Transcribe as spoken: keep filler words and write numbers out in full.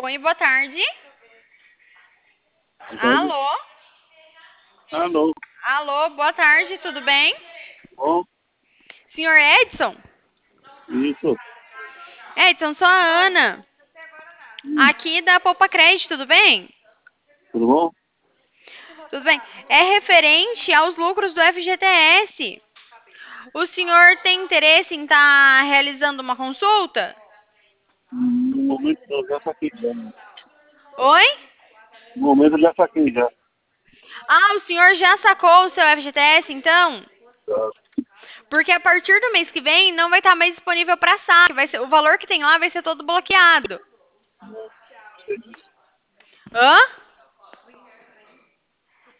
Oi, boa tarde. Antônio. Alô? Alô, Alô, boa tarde, tudo bem? bom, Senhor Edson? isso, Edson, sou a Ana. hum, Aqui da Poupa Crédito, tudo bem? tudo bom? Tudo bem. É referente aos lucros do F G T S. O senhor tem interesse em estar realizando uma consulta? Hum, No momento eu já saquei já. né? Oi? No momento eu já saquei já. Ah, o senhor já sacou o seu F G T S, então? Já, Porque a partir do mês que vem não vai estar mais disponível para saque. Vai ser, o valor que tem lá vai ser todo bloqueado. sei disso. Hã?